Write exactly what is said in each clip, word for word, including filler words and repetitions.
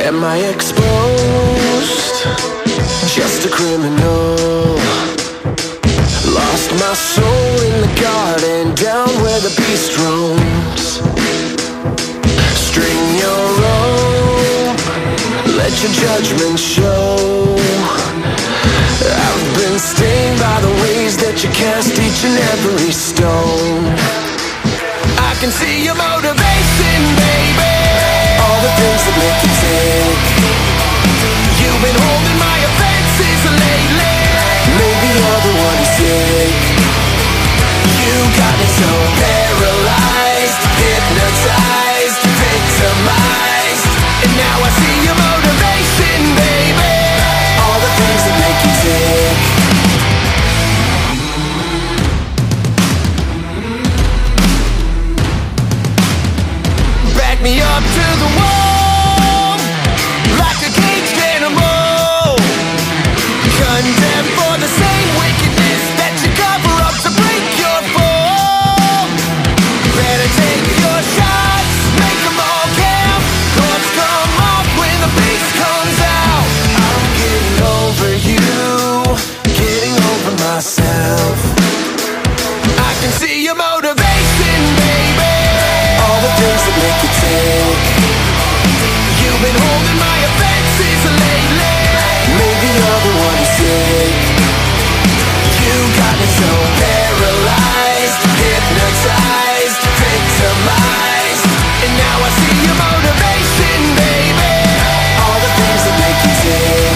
Am I exposed? Just a criminal. Lost my soul in the garden, down where the beast roams. String your rope, let your judgment show. I've been stained by the ways that you cast each and every stone. I can see your motivation, baby. All the things that make you tick. You've been holding my offenses lately. Maybe you're the one who's sick. You got me so paralyzed, hypnotized, victimized. And now I see your motivation, baby. All the things that make you tick. Back me up to the wall, like a caged animal, condemned for the same wickedness that you cover up to break your fall. Better take your shots, make them all count. Gloves come off when the beast comes out. I'm getting over you, getting over myself. I can see your motivation, baby. All the things that make you tick. You've been holding my offenses lately. Maybe you're the one who's sick. You got me so paralyzed, hypnotized, victimized. And now I see your motivation, baby. All the things that make you tick.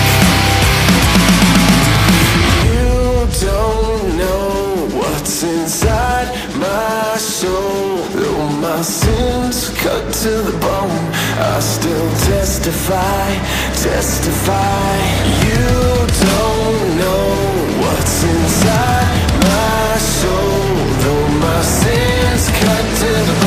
You don't know what's inside my soul. Though my sins cut to the bone, I still testify, testify. You don't know what's inside my soul. Though my sins cut to the bone,